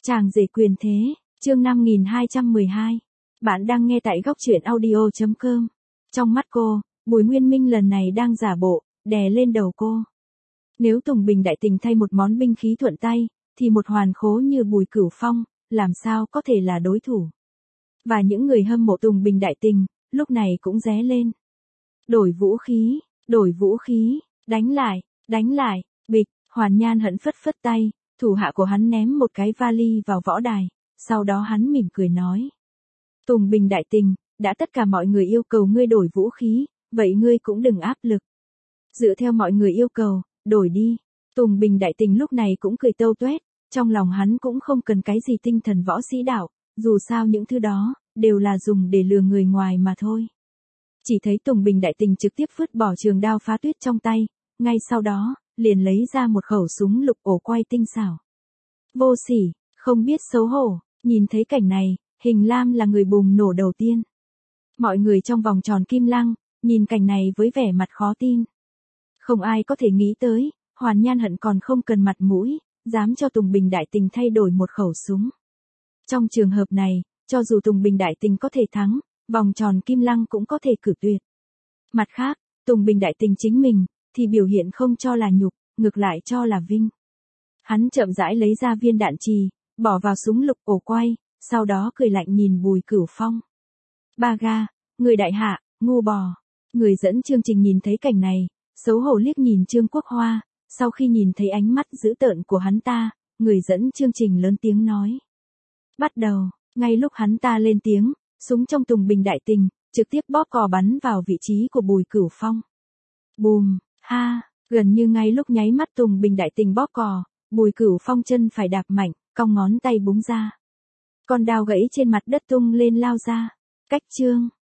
Chàng rể quyền thế, chương 5212. Bạn đang nghe tại góc truyện audio.com. Trong mắt cô, Bùi Nguyên Minh lần này đang giả bộ, đè lên đầu cô. Nếu Tùng Bình Đại Tình thay một món binh khí thuận tay, thì một hoàn khố như Bùi Cửu Phong, làm sao có thể là đối thủ. Và những người hâm mộ Tùng Bình Đại Tình, lúc này cũng ré lên. Đổi vũ khí, đánh lại, bịch, Hoàn Nhan Hận phất phất tay, thủ hạ của hắn ném một cái vali vào võ đài, sau đó hắn mỉm cười nói. Tùng Bình Đại Tình, đã tất cả mọi người yêu cầu ngươi đổi vũ khí, vậy ngươi cũng đừng áp lực. Dựa theo mọi người yêu cầu, đổi đi. Tùng Bình Đại Tình lúc này cũng cười tâu tuét, trong lòng hắn cũng không cần cái gì tinh thần võ sĩ đạo, dù sao những thứ đó, đều là dùng để lừa người ngoài mà thôi. Chỉ thấy Tùng Bình Đại Tình trực tiếp vứt bỏ trường đao phá tuyết trong tay, ngay sau đó, liền lấy ra một khẩu súng lục ổ quay tinh xảo. Vô sỉ, không biết xấu hổ, nhìn thấy cảnh này, Hình Lam là người bùng nổ đầu tiên. Mọi người trong vòng tròn Kim Lăng, nhìn cảnh này với vẻ mặt khó tin. Không ai có thể nghĩ tới, Hoàn Nhan Hận còn không cần mặt mũi, dám cho Tùng Bình Đại Tình thay đổi một khẩu súng. Trong trường hợp này, cho dù Tùng Bình Đại Tình có thể thắng, vòng tròn Kim Lăng cũng có thể cử tuyệt. Mặt khác, Tùng Bình Đại Tình chính mình, thì biểu hiện không cho là nhục, ngược lại cho là vinh. Hắn chậm rãi lấy ra viên đạn trì, bỏ vào súng lục ổ quay, sau đó cười lạnh nhìn Bùi Cửu Phong. Ba ga, người đại hạ, ngu bò. Người dẫn chương trình nhìn thấy cảnh này, xấu hổ liếc nhìn Trương Quốc Hoa, sau khi nhìn thấy ánh mắt dữ tợn của hắn ta, người dẫn chương trình lớn tiếng nói. Bắt đầu, ngay lúc hắn ta lên tiếng, súng trong Tùng Bình Đại Tình, trực tiếp bóp cò bắn vào vị trí của Bùi Cửu Phong. Bùm, ha, gần như ngay lúc nháy mắt Tùng Bình Đại Tình bóp cò, Bùi Cửu Phong chân phải đạp mạnh, cong ngón tay búng ra. Con đao gãy trên mặt đất tung lên lao ra. Cách chương.